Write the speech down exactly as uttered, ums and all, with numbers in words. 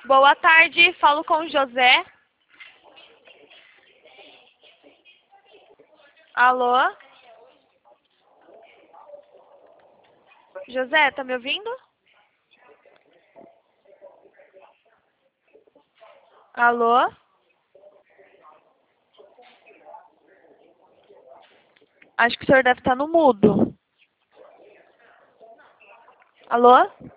Boa tarde, falo com o José. Alô? José, tá me ouvindo? Alô? Acho que o senhor deve estar no mudo. Alô?